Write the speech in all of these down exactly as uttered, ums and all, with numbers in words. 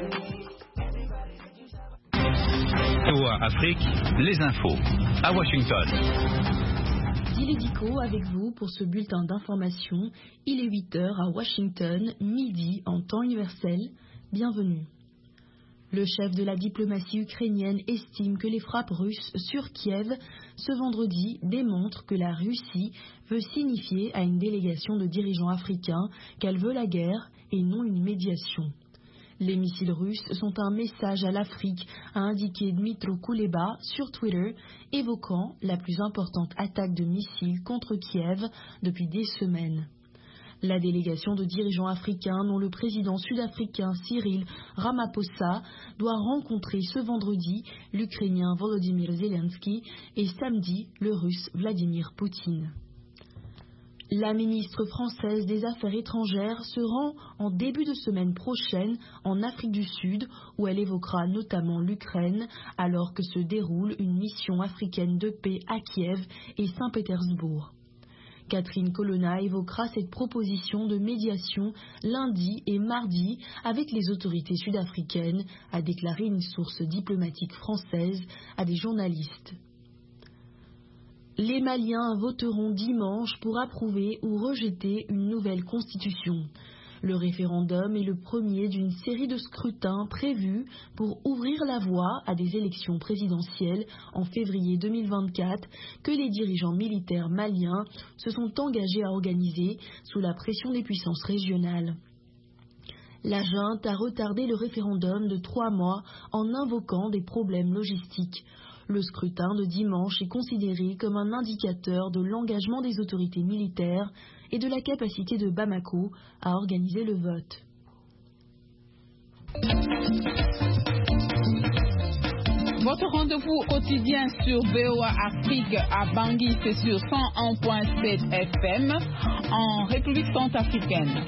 Afrique, les infos à Washington. Dilédico avec vous pour ce bulletin d'information. Il est huit heures à Washington, midi en temps universel. Bienvenue. Le chef de la diplomatie ukrainienne estime que les frappes russes sur Kiev ce vendredi démontrent que la Russie veut signifier à une délégation de dirigeants africains qu'elle veut la guerre et non une médiation. Les missiles russes sont un message à l'Afrique, a indiqué Dmytro Kuleba sur Twitter, évoquant la plus importante attaque de missiles contre Kiev depuis des semaines. La délégation de dirigeants africains, dont le président sud-africain Cyril Ramaphosa, doit rencontrer ce vendredi l'Ukrainien Volodymyr Zelensky et samedi le Russe Vladimir Poutine. La ministre française des Affaires étrangères se rend en début de semaine prochaine en Afrique du Sud, où elle évoquera notamment l'Ukraine, alors que se déroule une mission africaine de paix à Kiev et Saint-Pétersbourg. Catherine Colonna évoquera cette proposition de médiation lundi et mardi avec les autorités sud-africaines, a déclaré une source diplomatique française à des journalistes. Les Maliens voteront dimanche pour approuver ou rejeter une nouvelle constitution. Le référendum est le premier d'une série de scrutins prévus pour ouvrir la voie à des élections présidentielles en février deux mille vingt-quatre que les dirigeants militaires maliens se sont engagés à organiser sous la pression des puissances régionales. La junte a retardé le référendum de trois mois en invoquant des problèmes logistiques. Le scrutin de dimanche est considéré comme un indicateur de l'engagement des autorités militaires et de la capacité de Bamako à organiser le vote. Votre rendez-vous quotidien sur V O A Afrique à Bangui, c'est sur cent un virgule sept F M en République centrafricaine.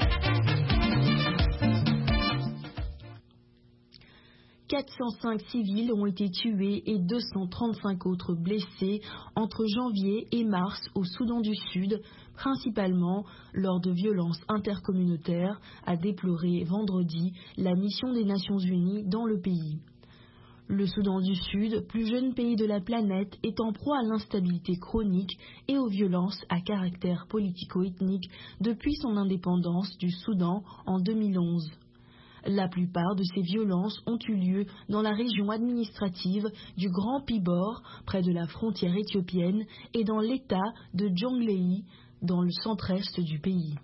quatre cent cinq civils ont été tués et deux cent trente-cinq autres blessés entre janvier et mars au Soudan du Sud, principalement lors de violences intercommunautaires, a déploré vendredi la mission des Nations Unies dans le pays. Le Soudan du Sud, plus jeune pays de la planète, est en proie à l'instabilité chronique et aux violences à caractère politico-ethnique depuis son indépendance du Soudan en deux mille onze. La plupart de ces violences ont eu lieu dans la région administrative du Grand Pibor, près de la frontière éthiopienne, et dans l'État de Jonglei, dans le centre-est du pays.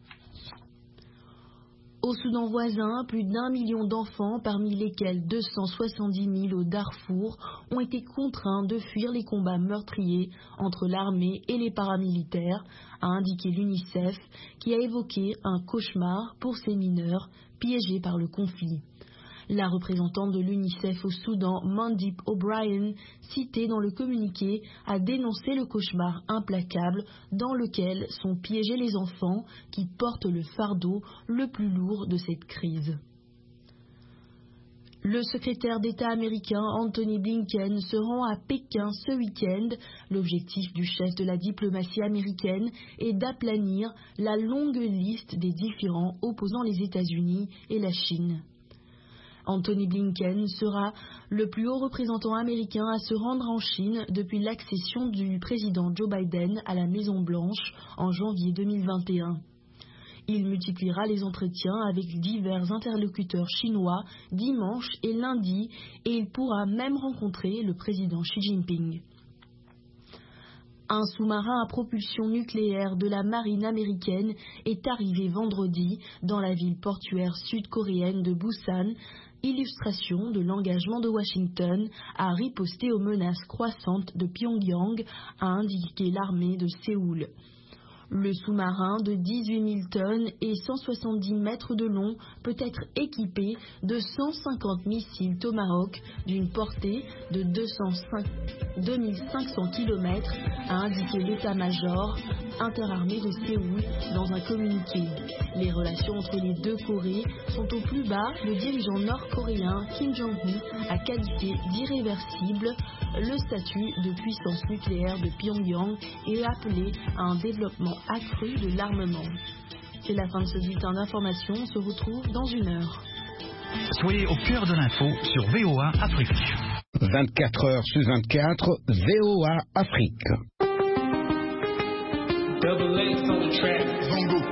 Au Soudan voisin, plus d'un million d'enfants, parmi lesquels deux cent soixante-dix mille au Darfour, ont été contraints de fuir les combats meurtriers entre l'armée et les paramilitaires, a indiqué l'UNICEF, qui a évoqué un cauchemar pour ces mineurs piégés par le conflit. La représentante de l'UNICEF au Soudan, Mandip O'Brien, citée dans le communiqué, a dénoncé le cauchemar implacable dans lequel sont piégés les enfants qui portent le fardeau le plus lourd de cette crise. Le secrétaire d'État américain Anthony Blinken se rend à Pékin ce week-end. L'objectif du chef de la diplomatie américaine est d'aplanir la longue liste des différends opposant les États-Unis et la Chine. Anthony Blinken sera le plus haut représentant américain à se rendre en Chine depuis l'accession du président Joe Biden à la Maison-Blanche en janvier deux mille vingt et un. Il multipliera les entretiens avec divers interlocuteurs chinois dimanche et lundi et il pourra même rencontrer le président Xi Jinping. Un sous-marin à propulsion nucléaire de la marine américaine est arrivé vendredi dans la ville portuaire sud-coréenne de Busan, illustration de l'engagement de Washington à riposter aux menaces croissantes de Pyongyang, a indiqué l'armée de Séoul. Le sous-marin de dix-huit mille tonnes et cent soixante-dix mètres de long peut être équipé de cent cinquante missiles Tomahawk d'une portée de deux mille cinq cents kilomètres, a indiqué l'état-major interarmée de Séoul dans un communiqué. Les relations entre les deux Corées sont au plus bas. Le dirigeant nord-coréen Kim Jong-un a qualifié d'irréversible le statut de puissance nucléaire de Pyongyang et a appelé à un développement accru de l'armement. C'est la fin de ce bulletin d'information. On se retrouve dans une heure. Soyez au cœur de l'info sur V O A Afrique. vingt-quatre heures sur vingt-quatre, V O A Afrique. Double X on the track. Zongo.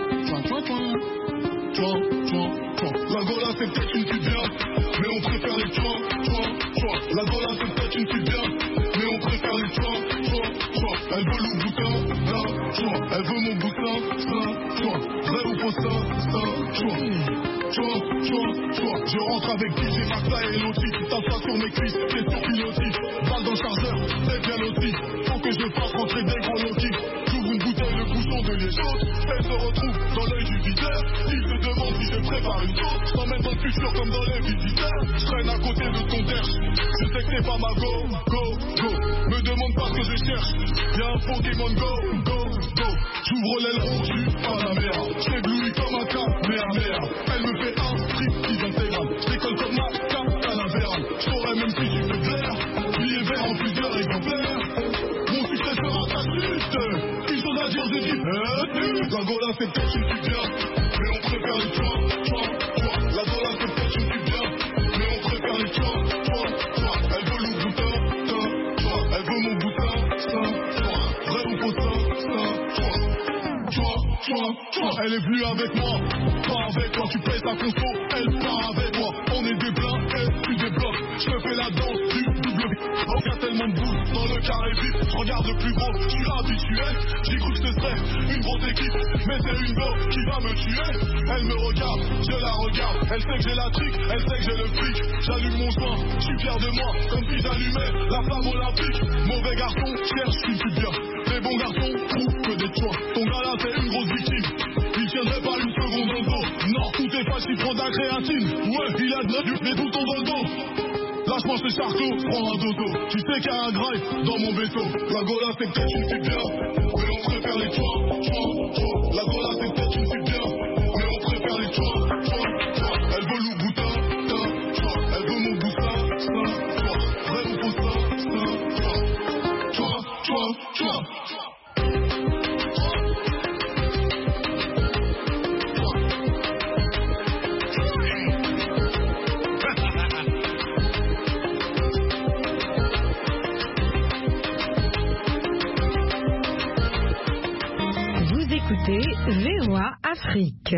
La Gola c'est peut-être une pute bien, mais on préfère les chouins, chouins, chouins. La Gola c'est peut-être une pute bien, mais on préfère les chouins, chouins, chouins. Elle veut le boutin, ça, chouin. Elle veut mon boutin, ça, chouin. Vrai ou faux, ça, ça, chouin. Chouin, chouin, chouin. Je rentre avec D J Maxa et Loti. Tape ça sur mes cuisses, c'est sur pilotis. Balle dans le chargeur, c'est bien aussi. Faut que je fasse rentrer des gros Loki. J'ouvre une bouteille, le bouchon de liégeote. Elle se retrouve dans l'œil du videur. Il se demande si je prépare une sauce. Je t'emmène dans le futur comme dans les visiteurs. Je traîne à côté de ton derche. Je sais que c'est pas ma go, go, go. Me demande pas ce que je cherche. Y'a un Pokémon go, go, go. J'ouvre l'aileron, j'suis pas la merde. J'éblouis comme un Kamehameha. Elle me fait un striptease intégral. J'décolle comme ma Canavera. J't'aurais même si tu fais plaire. Billet vert en plusieurs exemplaires. Mon succès sera ta chute. Une chose à dire, j'ai dit euh, la Gola c'est peut-être une pute bien, mais on préfère les chouins, chouins, chouins. La Gola c'est peut-être une pute bien, mais on préfère les chouins, chouins, chouins. Elle veut le boutin, ça, chouin. Elle veut mon boutin, ça, chouin. Vrai ou faux, ça, ça, chouin. Chouin, chouin, chouin. Elle est venue avec moi, pas avec toi. Tu payes ta conso, elle part avec moi. On est des blancs, elle tu débloques. Je me fais la danse du double. Oh, y a tellement de boules dans le carré vif. Je regarde le plus gros, je suis habitué. J'ai cru que ce serait une grosse équipe, mais c'est une go qui va me tuer. Elle me regarde, je la regarde. Elle sait que j'ai la trique, elle sait que j'ai le fric. J'allume mon joint, je suis fier de moi, comme si j'allumais la flamme olympique. Mauvais garçon, cherche une pute bien. Les bons garçons trouvent que des choix. Ton gars là c'est une grosse victime. Il tiendrait pas une seconde dans le dos. Non, tout est facile, il prend de la créatine. Ouais, il a de la du des boutons dans le dos. Lâche-moi ce charcot, prends un dodo. Tu sais qu'il y a un drive dans mon vaisseau. La Gola c'est peut-être une pute bien, mais on préfère les chouins, chouins, chouins. La Gola c'est peut-être une pute bien, mais on préfère les chouins, chouins, chouins. Elle veut le boutin, ça, chouin. Elle veut mon boutin, ça, chouin. Vrai ou faux, ça, ça, chouin. Chouin, chouin, chouin. Écoutez V O A Afrique.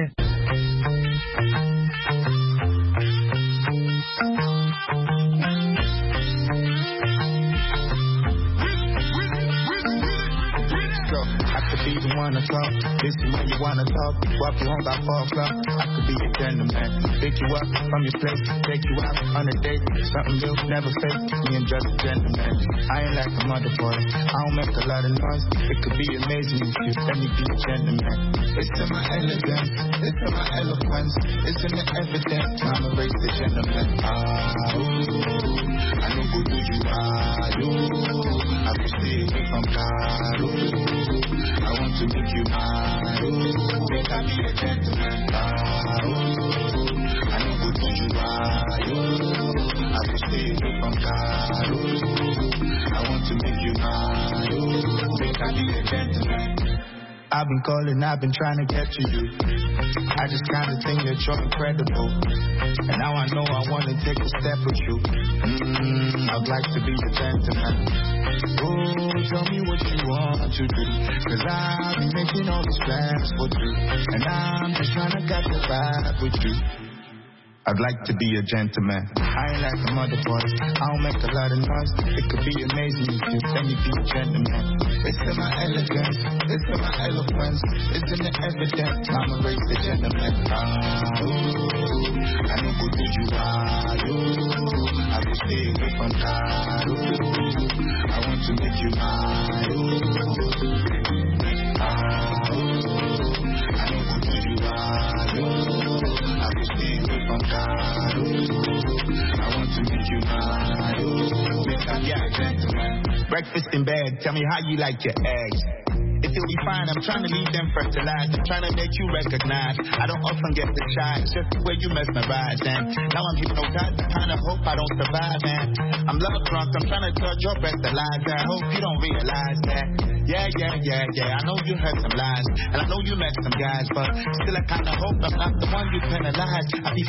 I could be the one to talk, listen when you wanna talk, walk you home by four o'clock. I could be a gentleman, pick you up from your place, take you out on a date, something real, never fake, me and just a gentleman. I ain't like a mother boy, I don't make a lot of noise, it could be amazing if you let me be a gentleman. It's in my elegance, it's in my eloquence, it's in the evidence, I'm a race the gentleman. Ah, ooh, I know who you are, ooh, I can stay away from God, ooh. I want to make you mine, ooh, make I be a gentleman, ah, ooh, I know what you are, ooh, I can stay away from God, ooh, I want to make you mine, ooh, make I be a gentleman. I've been calling, I've been trying to get to you. I just kinda think that you're incredible. And now I know I wanna take a step with you. Mmm, I'd like to be a gentleman. Oh, tell me what you want to do. Cause I've been making all these plans for you. And I'm just trying to get the vibe with you. I'd like to be a gentleman. I ain't like some other boys. I don't make a lot of noise. It could be amazing if you let me be a gentleman. It's in my elegance. It's in my eloquence. It's in the evidence. I'm a race the gentleman. Ah, ooh, I know who you are. Ooh, I will stay away from God. Ooh, I want to make you mine. Ooh, ah, ooh, I know who you are. Ooh, I will stay away from God. I want to make you mine. Make I be a gentleman. Breakfast in bed, tell me how you like your eggs. If you'll be fine, I'm trying to leave them fertilized. I'm trying to make you recognize. I don't often get the shine, it's just the way you mesmerize. And now I'm hypnotized, I kind of hope I don't survive. And I'm love drunk, I'm trying to judge your best alive. I hope you don't realize that. Yeah, yeah, yeah, yeah, I know you heard some lies. And I know you met some guys, but still I kind of hope I'm not the one you penalize. I be